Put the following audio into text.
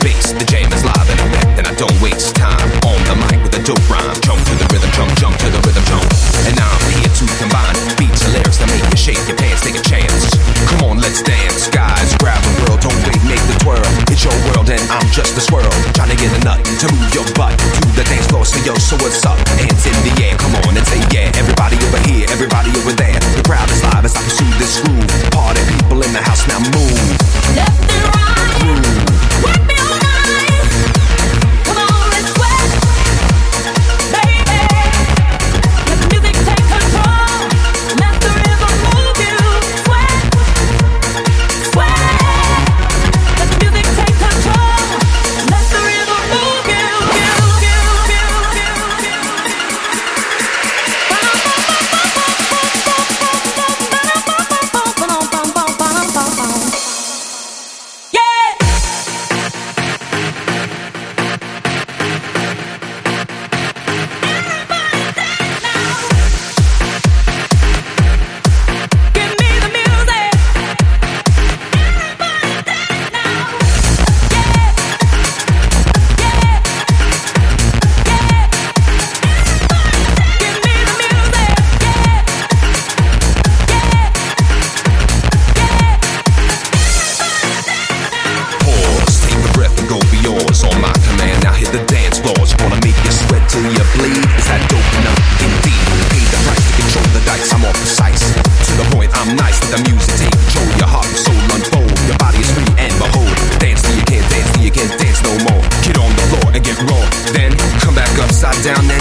bass, the jam is live and I'm wet, and I don't waste time on the mic with a dope rhyme. Jump to the rhythm, jump to the rhythm, jump. And now I'm here to combine beats and lyrics that make you shake your pants, take a chance. Come on, let's dance, guys, grab a girl, don't wait, make the twirl. It's your world and I'm just a squirrel, trying to get a nut to move your butt to the dance floor. So yo, so what's up? Hands in the air, come on and say yeah. Everybody over here, everybody over there. The crowd is live as I pursue this groove. Party people in the house, now move. Left and right, work me all night. Come on, let's sweat, baby. Let the music take control. Let the rhythm move you. Sweat, sweat. Let the music take control. Let the rhythm move you. Down there.